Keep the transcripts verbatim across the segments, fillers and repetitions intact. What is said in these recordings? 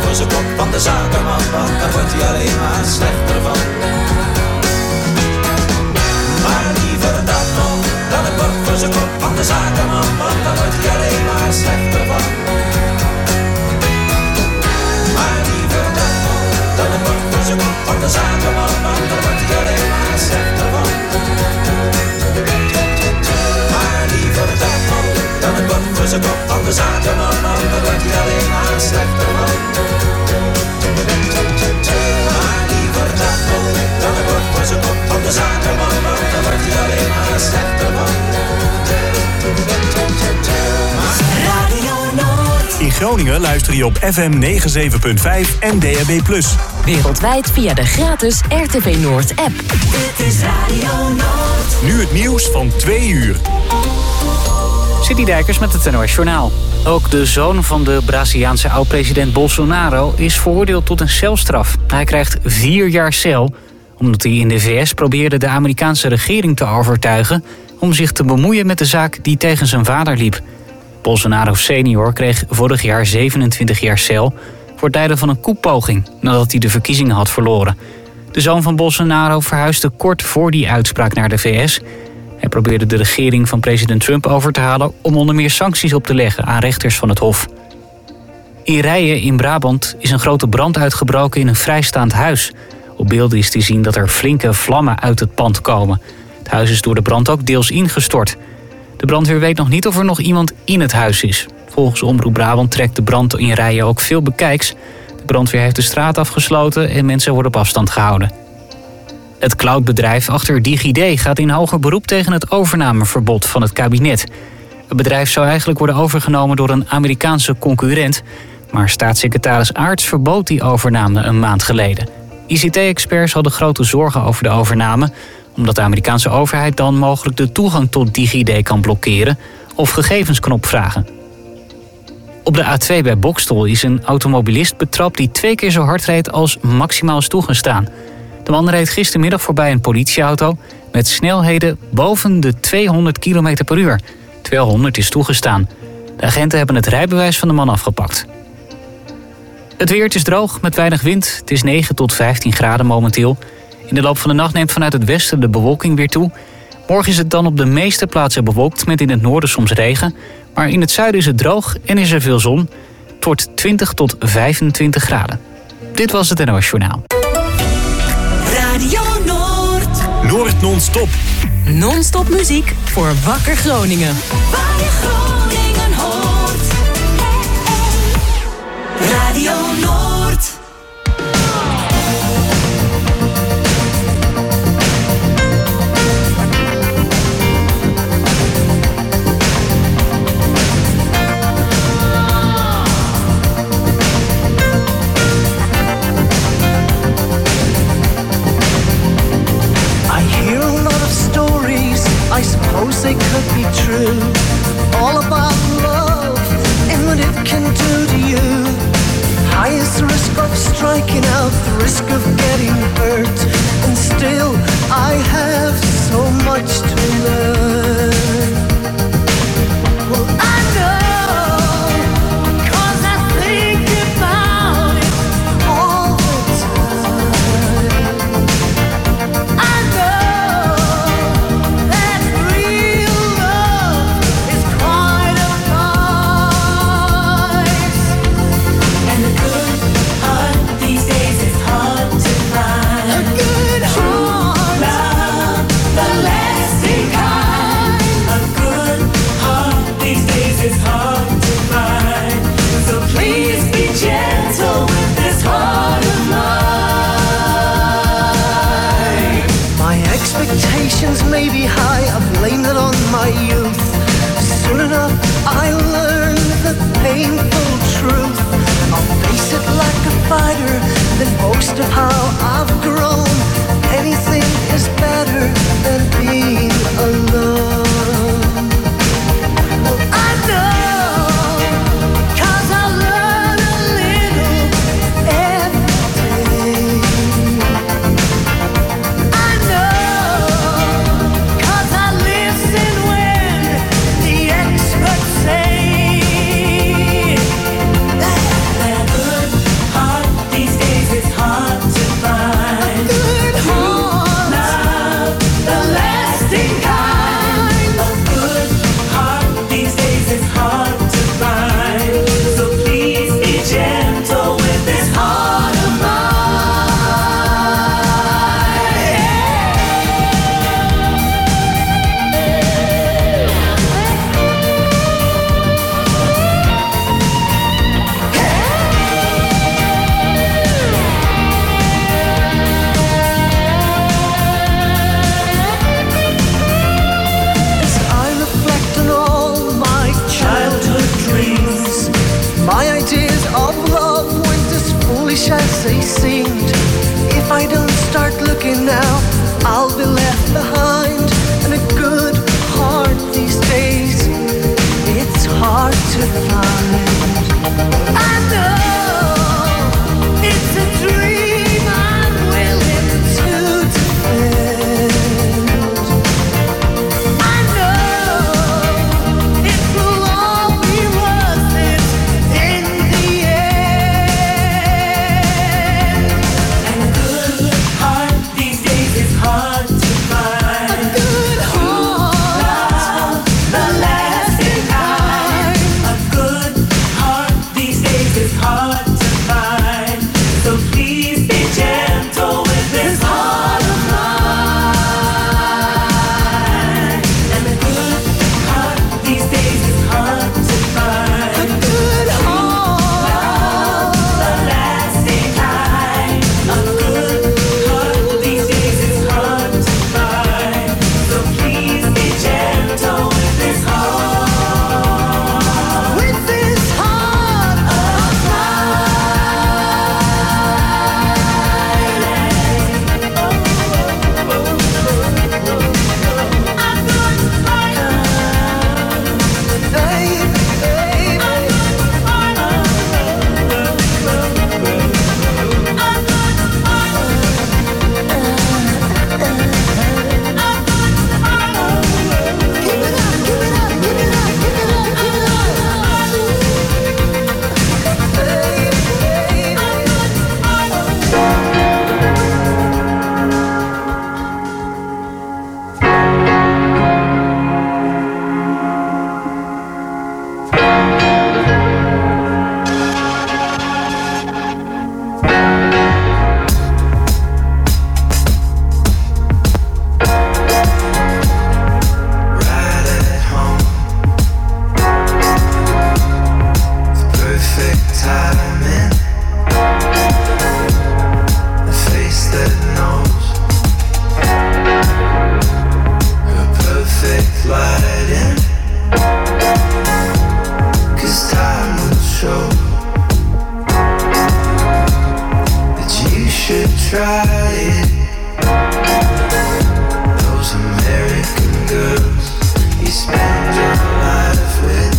voor zijn kop van de zakenman, want daar wordt hij alleen maar slechter van. Maar liever dat nog, dan een bord voor zijn kop van de zakenman, want daar wordt hij alleen maar slechter van. Maar liever dat nog, dan een bord voor zijn kop van de zakenman, want daar wordt hij alleen maar slechter van. Maar liever dat nog, dan een bord voor zijn kop van de zakenman, want daar wordt hij alleen maar slechter van. Maar liever dat nog, dan een bord voor zijn kop van de zakenman, want daar wordt hij alleen maar slechter van. Radio Noord. In Groningen luister je op F M negenenzeventig punt vijf en D A B plus. Wereldwijd via de gratis R T V Noord app. Dit is Radio Noord. Nu het nieuws van twee uur. City Dijkers met het N O S Journaal. Ook de zoon van de Braziliaanse oud-president Bolsonaro is veroordeeld tot een celstraf. Hij krijgt vier jaar cel, omdat hij in de V S probeerde de Amerikaanse regering te overtuigen om zich te bemoeien met de zaak die tegen zijn vader liep. Bolsonaro senior kreeg vorig jaar zevenentwintig jaar cel voor het leiden van een koepoging nadat hij de verkiezingen had verloren. De zoon van Bolsonaro verhuisde kort voor die uitspraak naar de V S. Hij probeerde de regering van president Trump over te halen om onder meer sancties op te leggen aan rechters van het Hof. In Rijen in Brabant is een grote brand uitgebroken in een vrijstaand huis. Op beelden is te zien dat er flinke vlammen uit het pand komen. Het huis is door de brand ook deels ingestort. De brandweer weet nog niet of er nog iemand in het huis is. Volgens Omroep Brabant trekt de brand in Rijen ook veel bekijks. De brandweer heeft de straat afgesloten en mensen worden op afstand gehouden. Het cloudbedrijf achter DigiD gaat in hoger beroep tegen het overnameverbod van het kabinet. Het bedrijf zou eigenlijk worden overgenomen door een Amerikaanse concurrent, maar staatssecretaris Aarts verbood die overname een maand geleden. I C T-experts hadden grote zorgen over de overname, omdat de Amerikaanse overheid dan mogelijk de toegang tot DigiD kan blokkeren of gegevens kan opvragen. Op de A twee bij Boxtel is een automobilist betrapt die twee keer zo hard reed als maximaal is toegestaan. De man reed gistermiddag voorbij een politieauto met snelheden boven de tweehonderd kilometer per uur. tweehonderd is toegestaan. De agenten hebben het rijbewijs van de man afgepakt. Het weer, het is droog met weinig wind. Het is negen tot vijftien graden momenteel. In de loop van de nacht neemt vanuit het westen de bewolking weer toe. Morgen is het dan op de meeste plaatsen bewolkt met in het noorden soms regen. Maar in het zuiden is het droog en is er veel zon. Het wordt twintig tot vijfentwintig graden. Dit was het N O S Journaal. Radio Noord. Noord non-stop. Non-stop muziek voor Wakker Groningen. Waar je Groningen hoort. Radio Noord. I suppose they could be true. All about love and what it can do to you. Highest risk of striking out, the risk of getting hurt. And still I have so much to learn. Well, I know, 'cause I think about it all the time. I know expectations may be high, I've blamed it on my youth. Soon enough I learned the painful truth. I'll face it like a fighter, then boast of how I've grown. Anything is better than being alone. Well, I know, 'cause I learn a little every day. I know, 'cause I listen when the experts say that a good heart foolish as they seemed. If I don't start looking now, I'll be left behind. And a good heart these days, it's hard to find. I know it's a dream I'm willing to defend. I know it will all be worth it in the end. And a good heart these days is hard to find. A good heart, the lasting kind. A good heart these days is hard to find. So please be gentle with this heart of mine. And a good heart these days is hard to find. A good heart, The lasting kind. A good heart these days is hard to find. So please be gentle with this heart. with this heart of mine. Baby, baby. Give it up, give it up, give it up, give it up, give it up. Baby, Right at home, perfect timing, a face that knows her perfect lighting. 'Cause time will show that you should try it. Those American girls you spend your life with.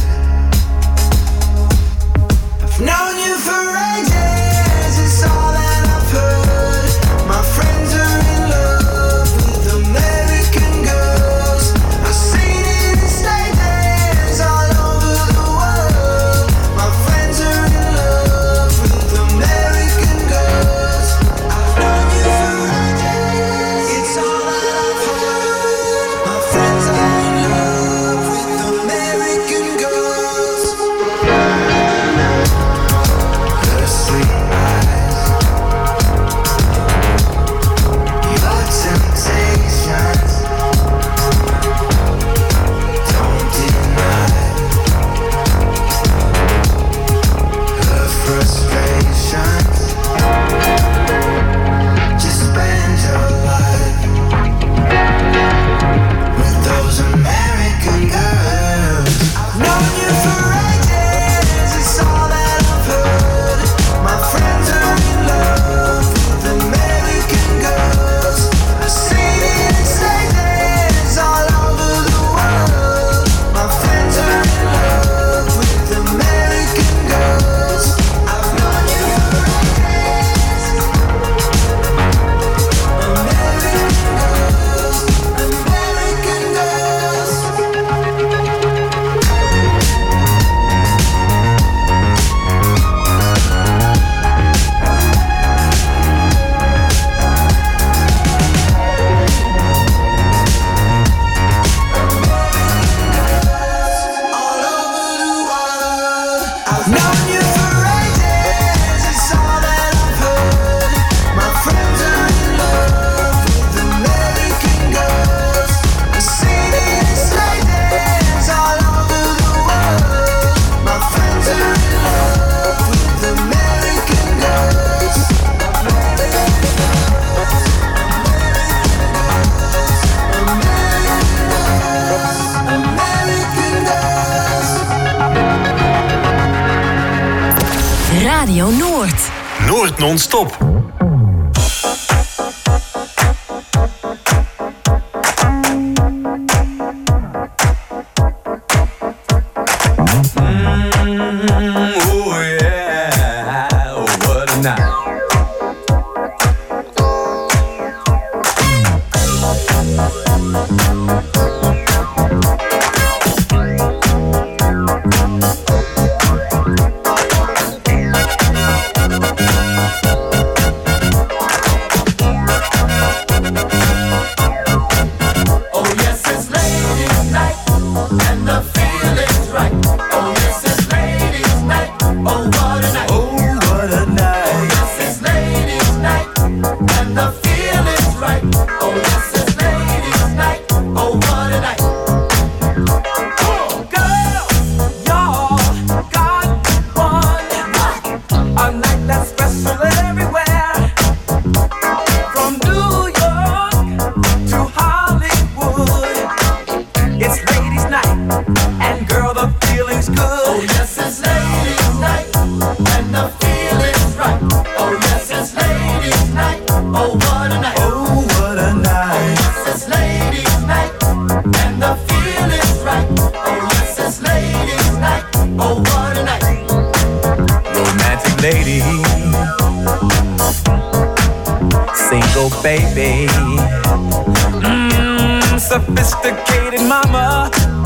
I've known you for ages, it's all that I've heard. My friends are in love with American girls. I've seen it in stages all over the world. My friends are in love with American girls. I've known you for Noord non-stop. Sophisticated mama,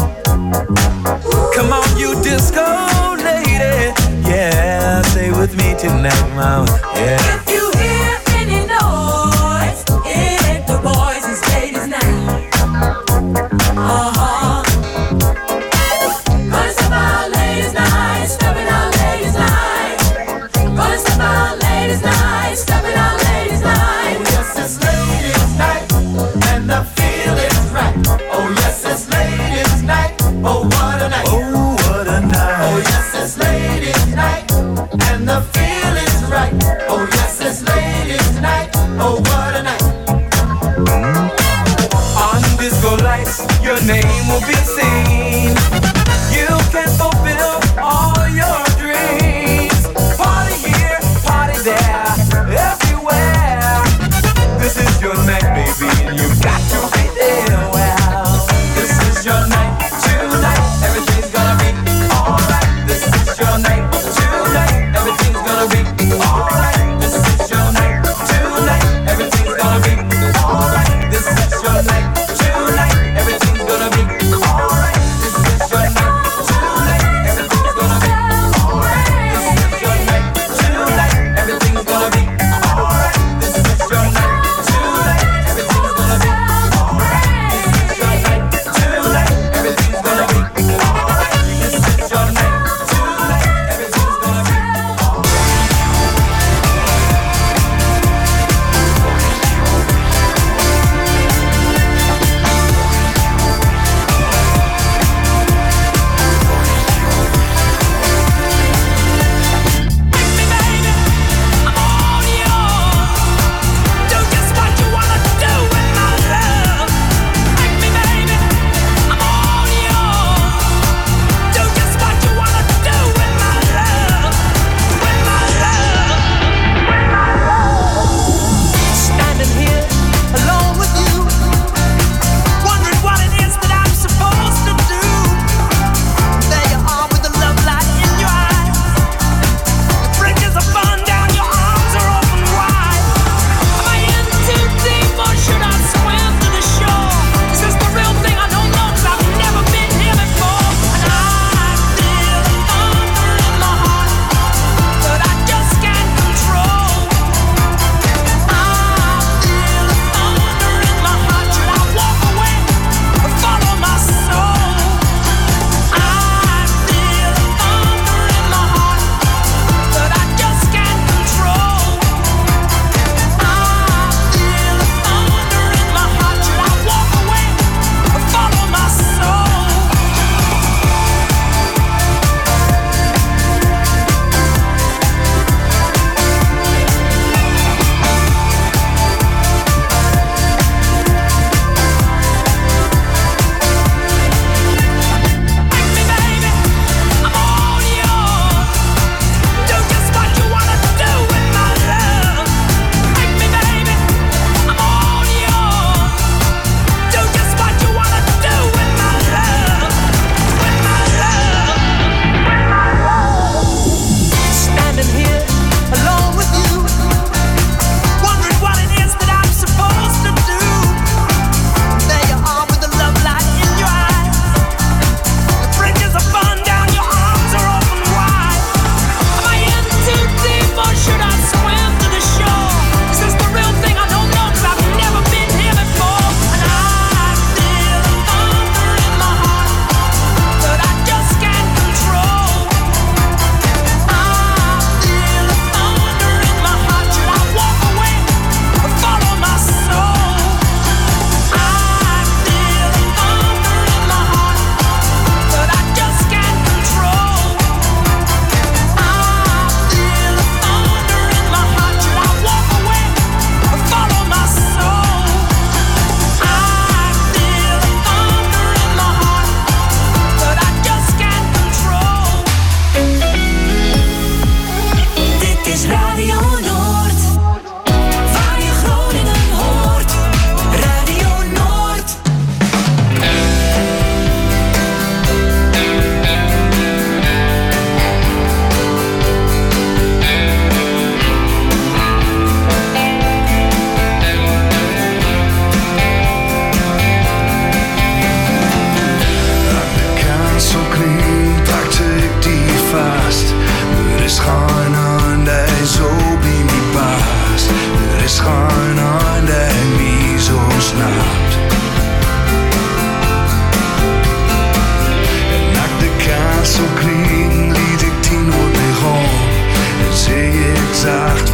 come on, you disco lady. Yeah, stay with me tonight, mama. Yeah. If you hear any noise, it's the boys and ladies night. Uh-huh. Gonna step out ladies night, stepping out ladies night. Gonna step out ladies night, stepping out ladies night. Yes, it's ladies night, and the feel is right. Oh yes, it's ladies night. Oh what a night. Oh what a night. Oh yes, it's ladies night, and the feel is right. Oh yes.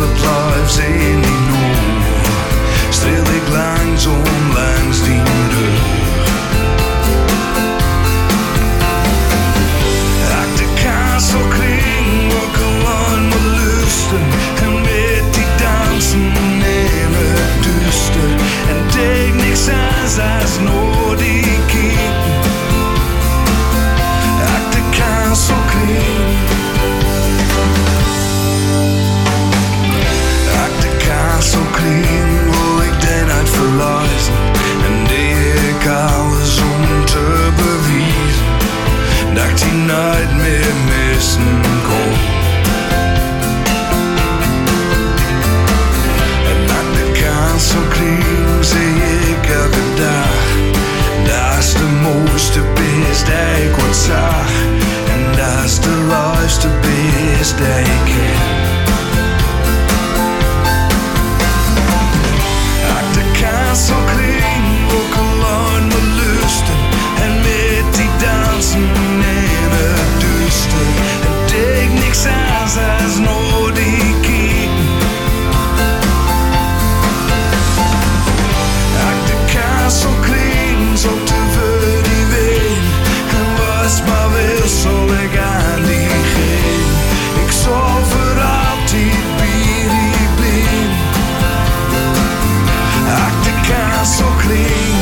blijft ze niet noemen. Streel ik langzaam langs die rug. Ak de kaas zo kring, ook alleen maar lusten. En met die dansen in het duister. En denk niks aan als nooit die kieken. Ak de kaas zo kring. Zo kring wil ik den uit verluizen en deed ik alles om te bewijzen dat hij nooit meer missen kon. En dat de kans zo kring zie ik elke dag. Dat is de mooiste beest die ik ooit zag en dat is de luiste beest die ik ken. Zo kring, ook alleen maar lusten. En met die dansen in het duister. En denk niks aan als nooit die kieken. Ak de kaas zo kring, zo te ver die ween. En was maar wel zal ik aan die geen. Ik zal voor altijd bij die blijven. Ak de kaas zo kling.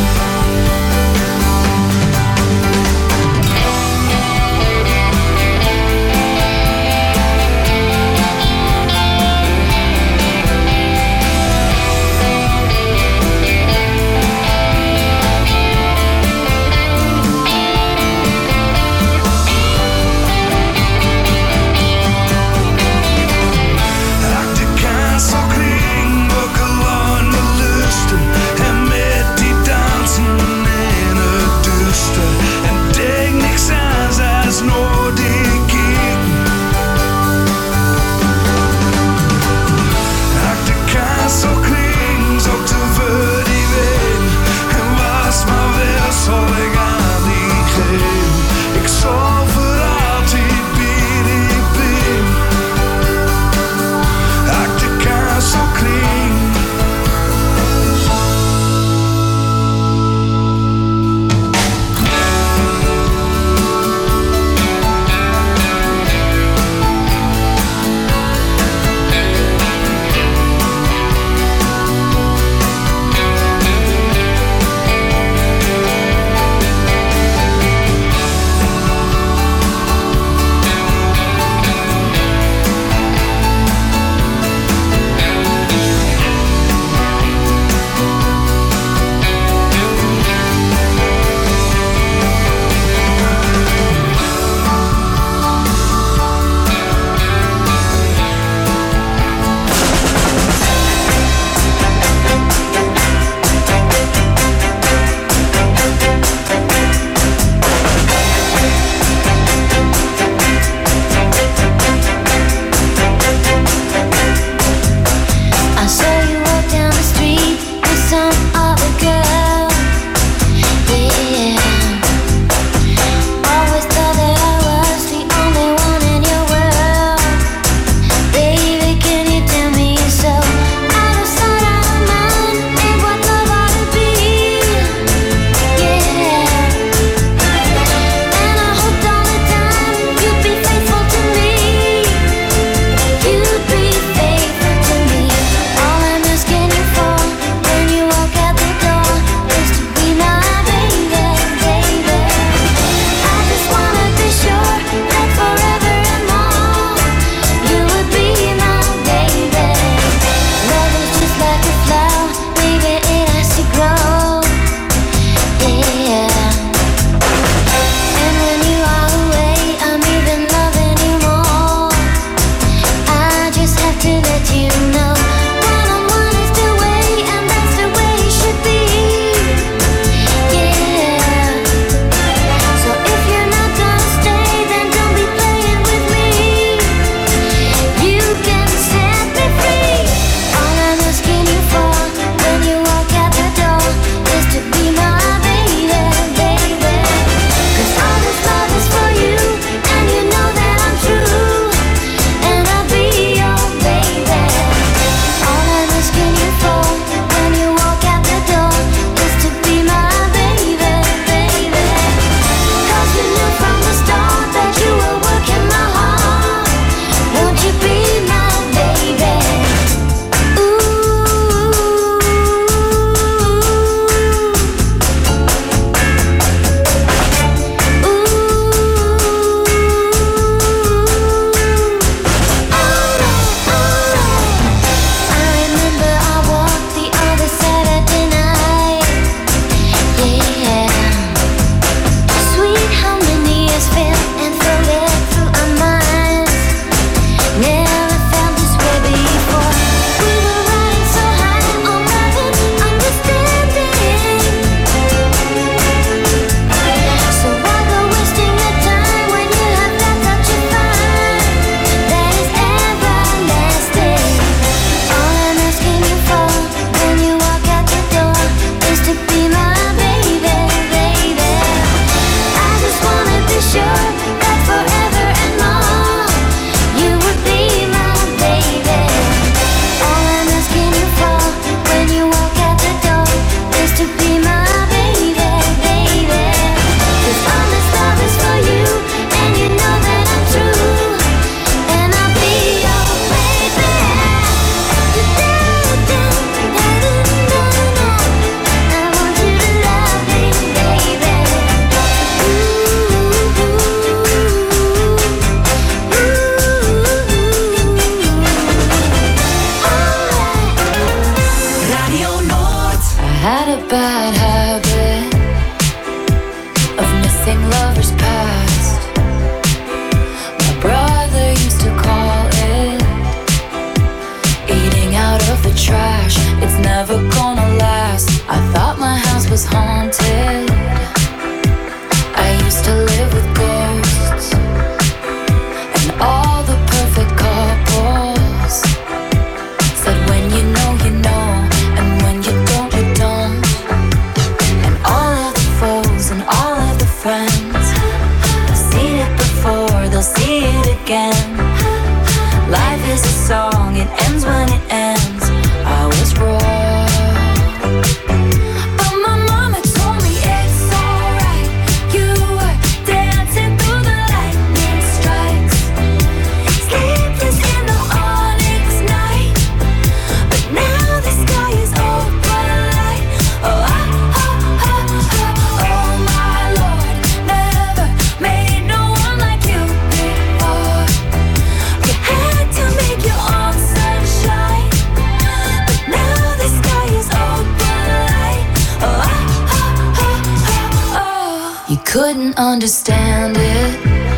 the trash, it's never gonna last. I thought my house was haunted. I used to live with ghosts and all the perfect couples said when you know, you know, and when you don't, you don't. And all of the foes and all of the friends have seen it before, they'll see it again. Life is a song, it ends when it ends. I was wrong, but my mama told me it's alright. You were dancing through the lightning strikes, sleepless in the onyx night, but now the sky is open light. Oh, oh, oh, oh, oh, oh my Lord, never made no one like you before. You had to make your own sunshine, but now the sky is open light. Oh, oh, oh, oh, oh. You couldn't understand it,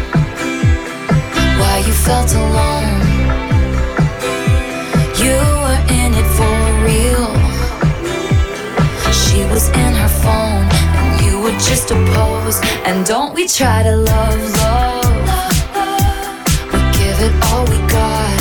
why you felt alone. You were in it for real. She was in her phone and you were just a pose. And don't we try to love, love. We give it all we got.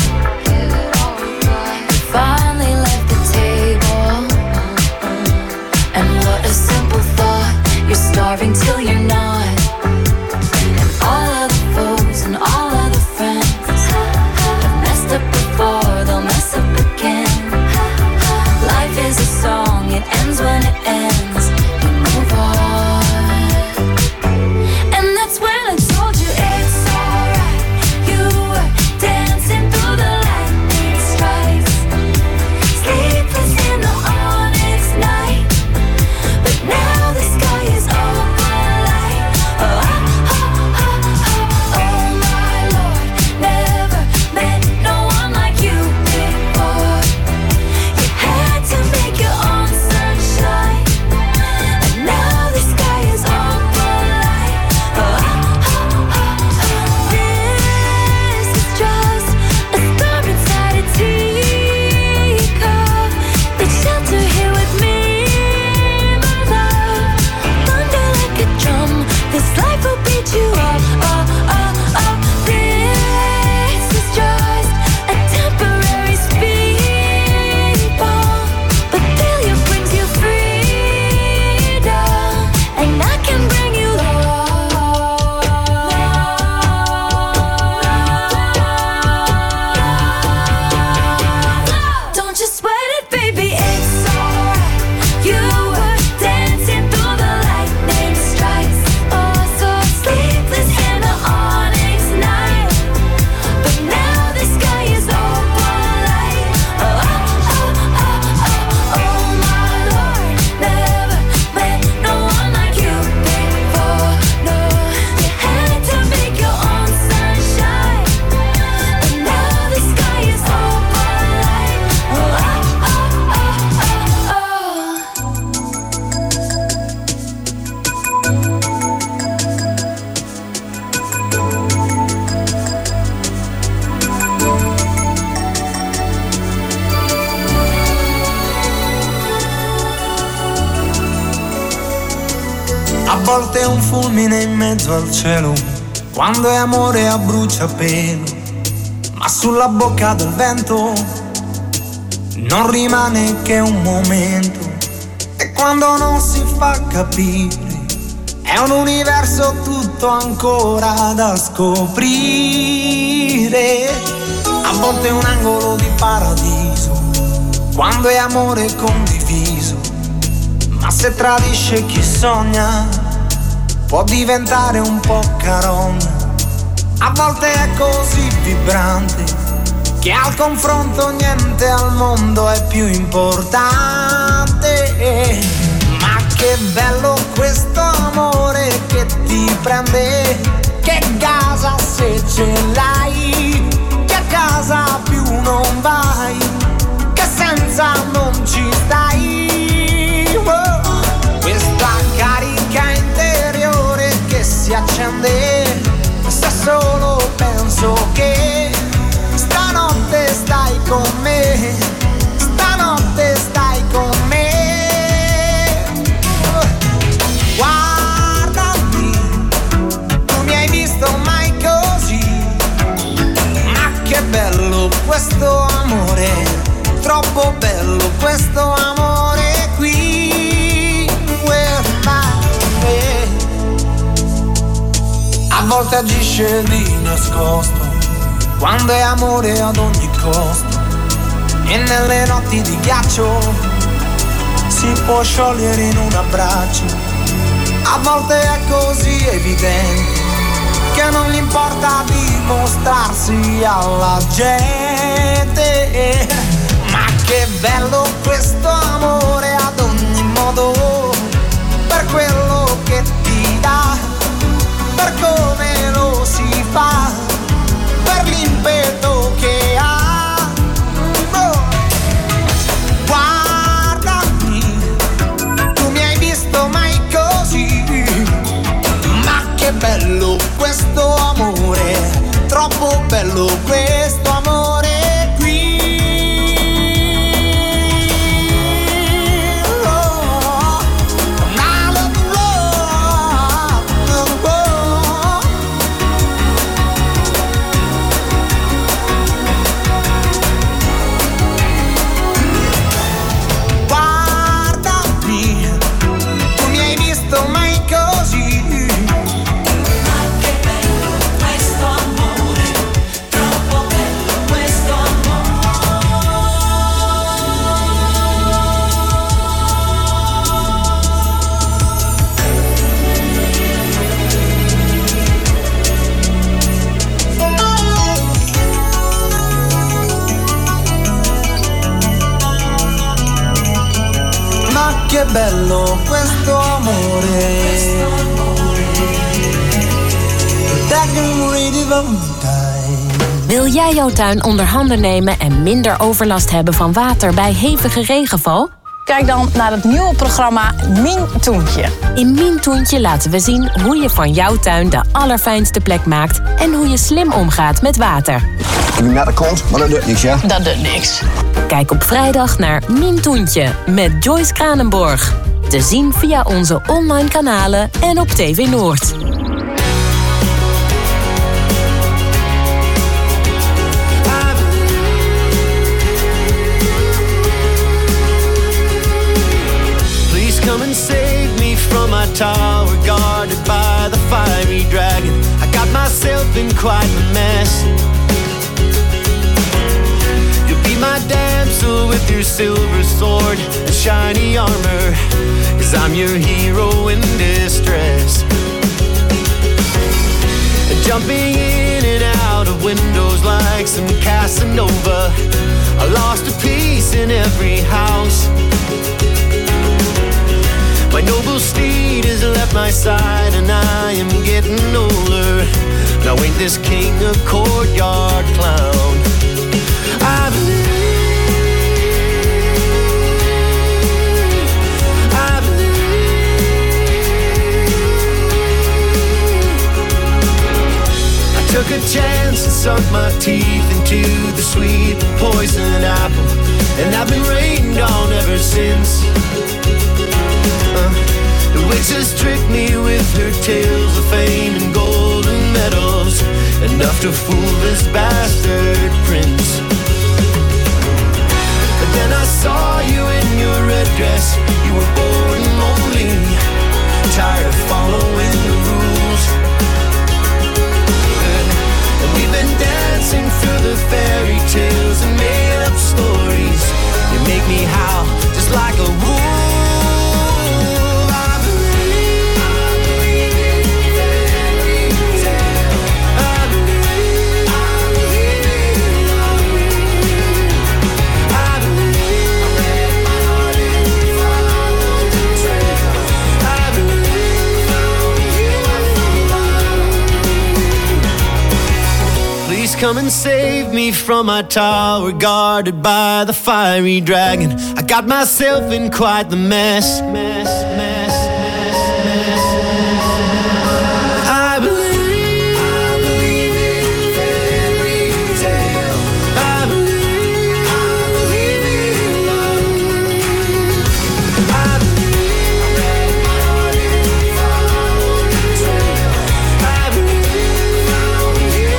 We finally left the table. And what a simple thought, you're starving till you're not. And all of the foes and all of the friends have messed up before, they'll mess up again. Life is a song, it ends when it ends. You move on. And that's when I told you it's alright. You were dancing through the lightning strikes, sleepless in the onyx night, but now the sky is open light. Oh, oh, oh, oh, oh my Lord, never met no one like you before. You had to make your own sunshine, and now the sky is open light. Oh, oh, oh, oh. This is just a storm inside a teacup. Take shelter here with me, my love. Thunder like a drum, this life will beat you up. Oh, oh, oh. This is just a temporary speed bump, but failure brings you freedom, and I can bring you love. Don't you sweat it, baby, it's alright. You were dancing through the lightning strikes, oh so sleepless in the onyx night, but now the sky is open light. Oh, oh, oh, oh, oh, oh my Lord, never met no one like you before. No, you had to make your own sunshine, but now the sky is open light. Oh, oh, oh, oh, oh, oh. A volte è un fulmine in mezzo al cielo, quando è amore a bruciapelo, ma sulla bocca del vento non rimane che un momento. E quando non si fa capire, è un universo tutto ancora da scoprire. A volte è un angolo di paradiso, quando è amore condiviso, ma se tradisce chi sogna può diventare un po' carogna. A volte è così vibrante che al confronto niente al mondo è più importante. Ma che bello questo amore che ti prende, che gasa se ce l'hai, che a casa più non vai, che senza non ci stai. Oh, questa carica interiore che si accende, se solo penso che stanotte stai con me, stanotte troppo bello questo amore qui. Where am I? A volte agisce di nascosto, quando è amore ad ogni costo, e nelle notti di ghiaccio si può sciogliere in un abbraccio. A volte è così evidente che non gli importa dimostrarsi alla gente. Ma che bello questo amore ad ogni modo, per quello che ti dà, per come lo si fa, per l'impeto che ha. Oh. Guardami, tu mi hai visto mai così? Ma che bello questo amore, troppo bello questo amore qui. Oh, my love, love, oh. Guardami, tu mi hai visto mai così? Che bello questo amore. Wil jij jouw tuin onder handen nemen en minder overlast hebben van water bij hevige regenval? Kijk dan naar het nieuwe programma Mien Toentje. In Mien Toentje laten we zien hoe je van jouw tuin de allerfijnste plek maakt en hoe je slim omgaat met water. Ik ben net akkoord, maar dat doet niks, ja? Dat doet niks. Kijk op vrijdag naar Mien Toentje met Joyce Kranenborg. Te zien via onze online kanalen en op T V Noord. Please come and save me from my tower, guarded by the fiery dragon. I got myself in quite a mess. You'll be my damsel with your silver sword and shiny armor, 'cause I'm your hero in distress. Jumping in and out of windows like some Casanova, I lost a piece in every house. My noble steed has left my side and I am getting older. Now ain't this king a courtyard clown? I believe, I believe. I took a chance and sunk my teeth into the sweet poison apple, and I've been rained on ever since. Uh, the witch has tricked me with her tales of fame and golden medals, enough to fool this bastard prince. But then I saw you in your red dress. You were bored and lonely, tired of following the rules. Uh, and we've been dancing through the fairy tales and made up stories. You make me howl just like a wolf. Come and save me from my tower, guarded by the fiery dragon. I got myself in quite the mess. Mess, mess, mess, mess. I believe, I believe in fairy tale. I believe, I believe in love. I believe, I read my heart and followed the trail. I believe, found you.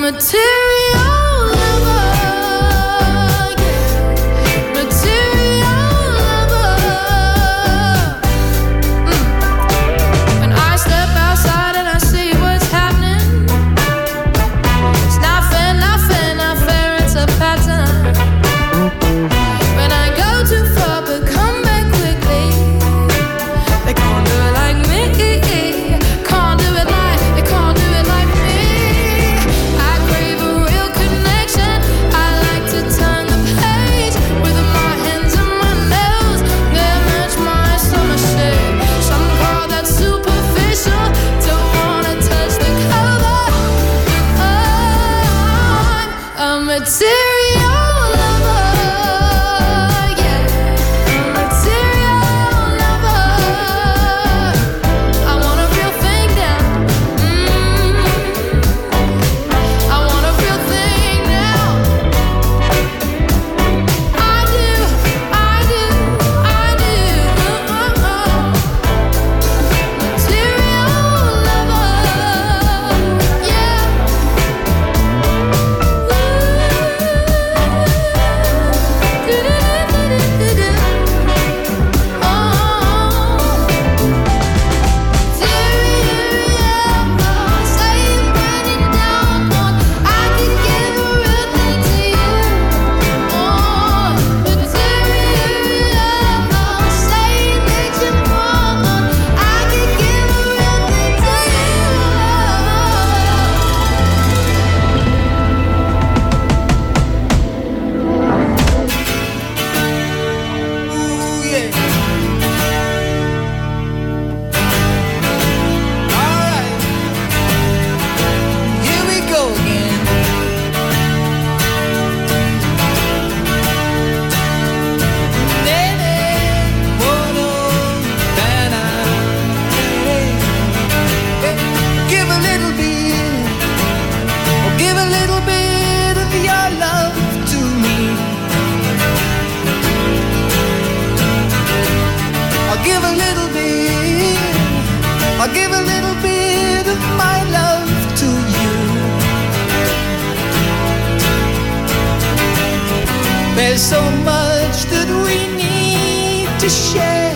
There's so much that we need to share.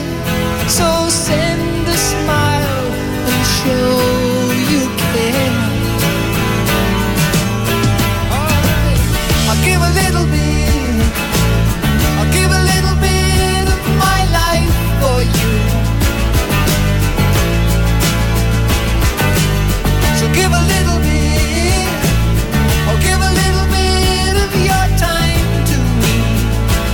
So send a smile and show you care. Alright, I'll give a little bit. I'll give a little bit of my life for you. So give a little bit. I'll give a little bit of your time to me.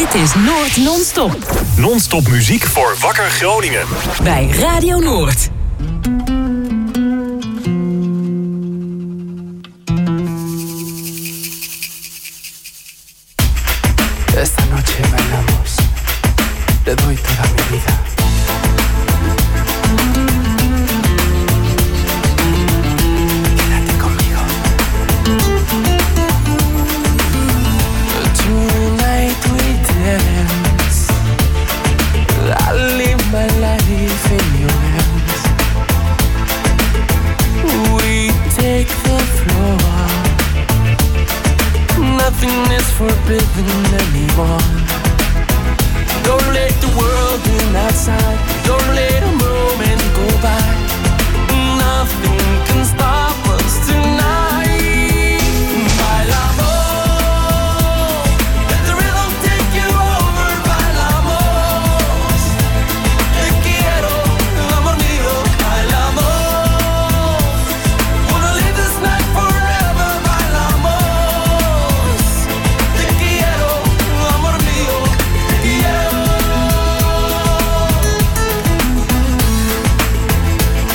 Dit is Noord Non-Stop. Non-stop muziek voor Wakker Groningen. Bij Radio Noord. Esta noche bailamos, te doy toda mi vida. Quédate conmigo. Tonight we dance. I live my life in your hands. We take the floor. Nothing is forbidden anymore. Don't let the world in outside. Don't let a moment go by. Nothing can stop us tonight. Bailamos, let the rhythm take you over. Bailamos, te quiero, amor mío. Bailamos, wanna live this night forever. Bailamos, te quiero, amor mío. Te quiero.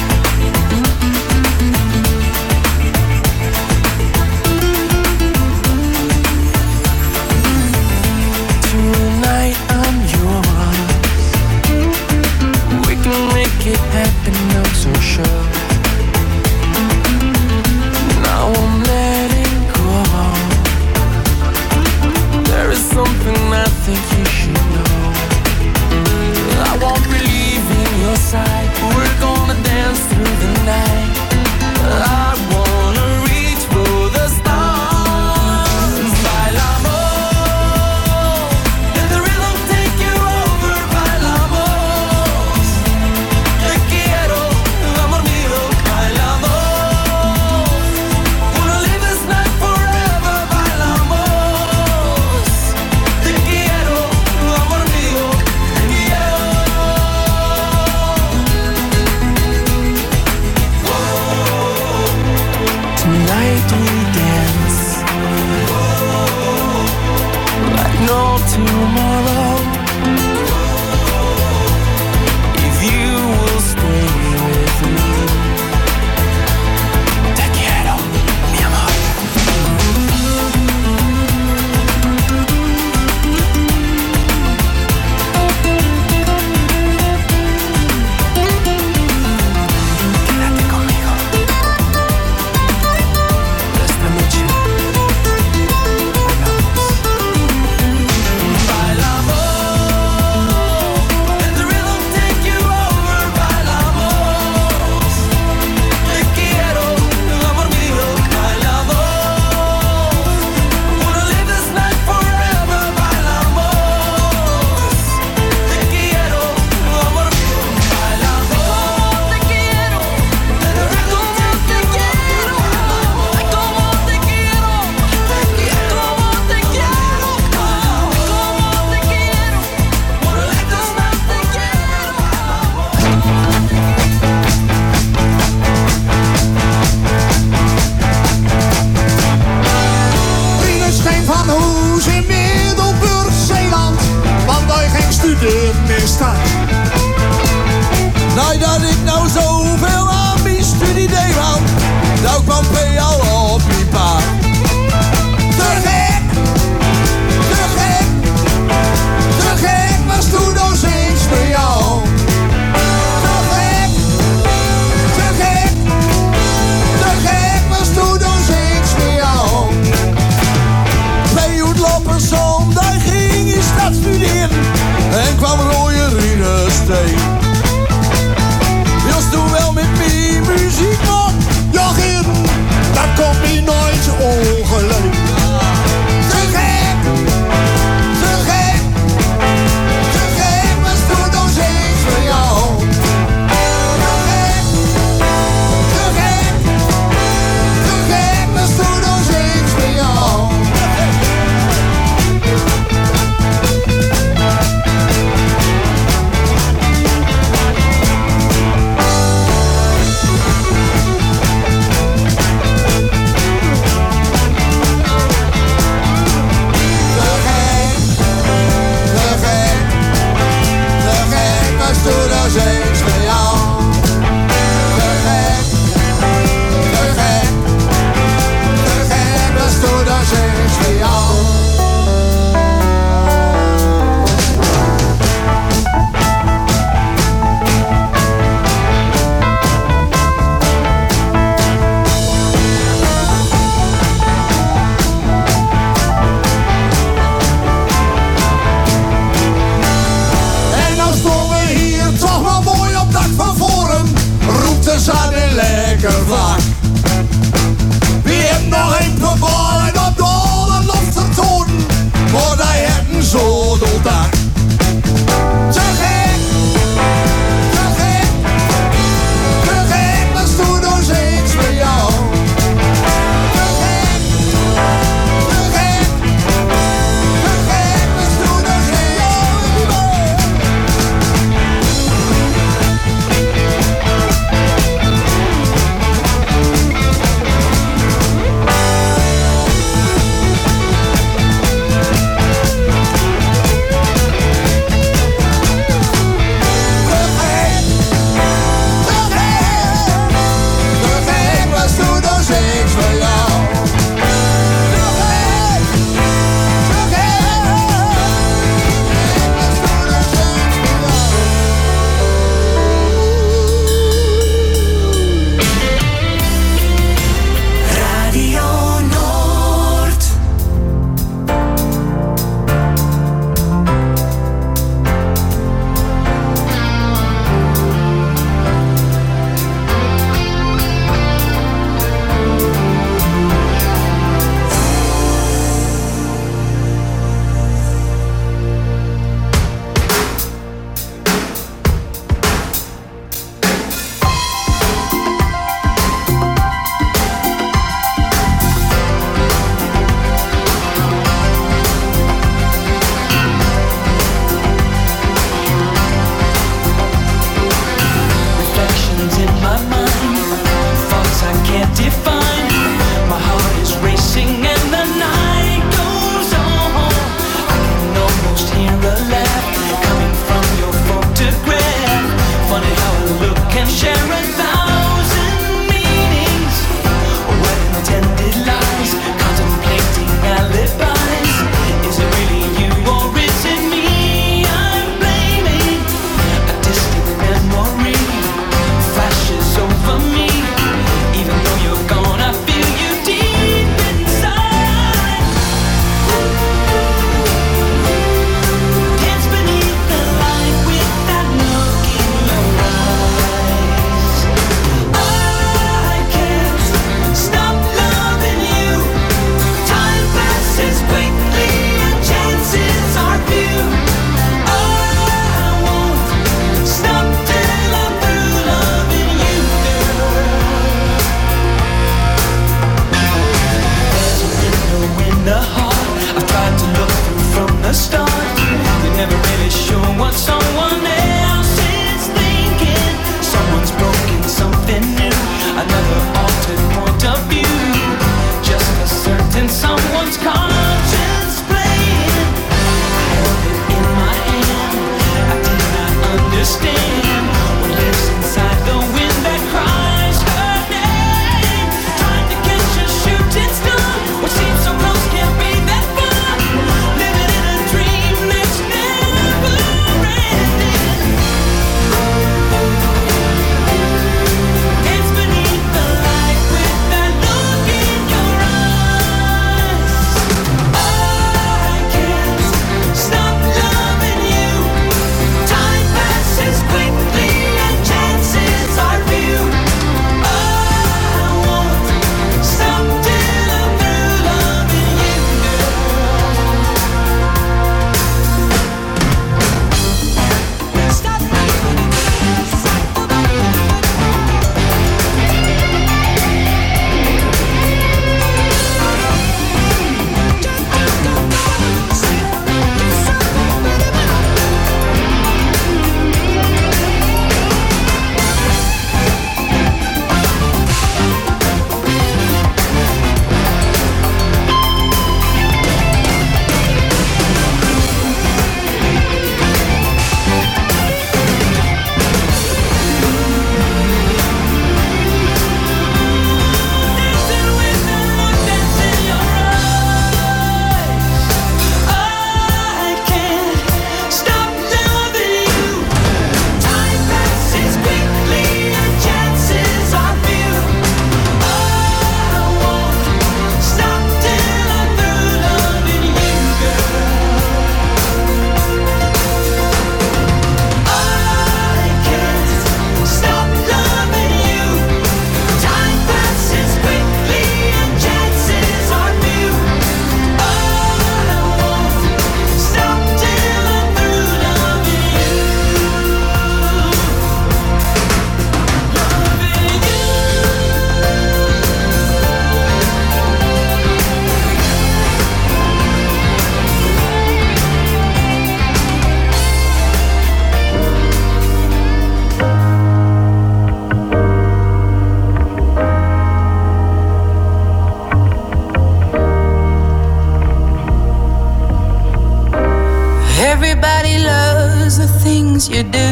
things you do,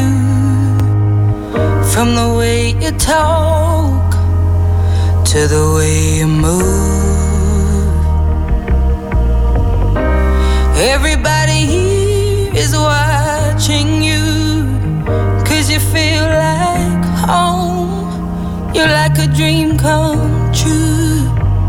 from the way you talk to the way you move. Everybody here is watching you, 'cause you feel like home. You're like a dream come true.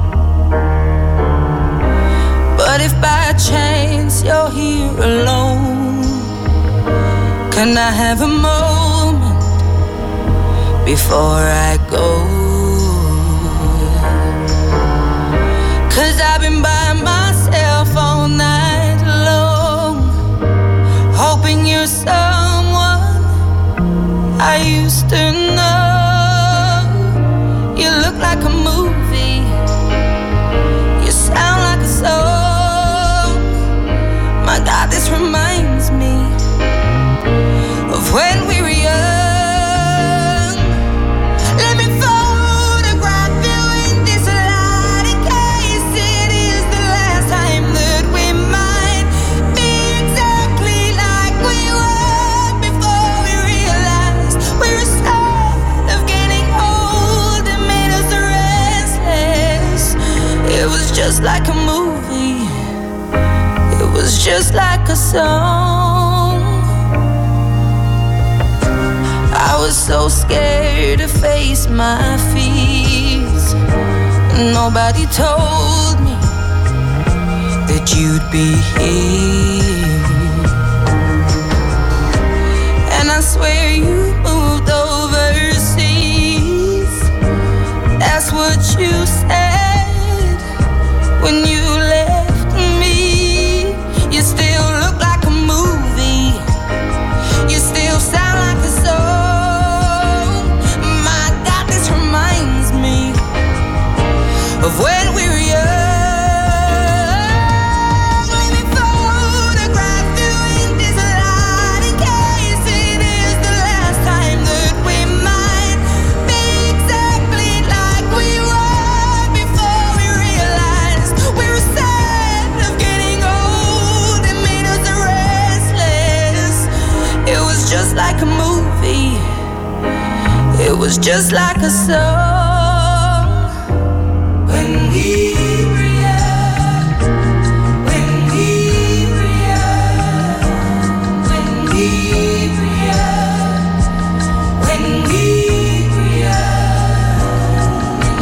But if by chance you're here alone, can I have a moment before I go? 'Cause I've been by myself all night long, hoping you're someone I used to know. You look like a movie, you sound like a song. My God, this reminds me of when we were young. Let me photograph you in this light, in case it is the last time that we might be exactly like we were before we realized we were scared of getting old. It made us restless. It was just like a movie, it was just like a song. I was so scared to face my fears. Nobody told me that you'd be here. And I swear you moved overseas. That's what you said when you left me. You still look like a movie, you still sound like a song. My God, this reminds me of when we were young. Let me photograph you in this light, in case it is the last time that we might be exactly like we were before we realized we were sad of getting old. It made us restless. It was just like a movie, it was just like a song.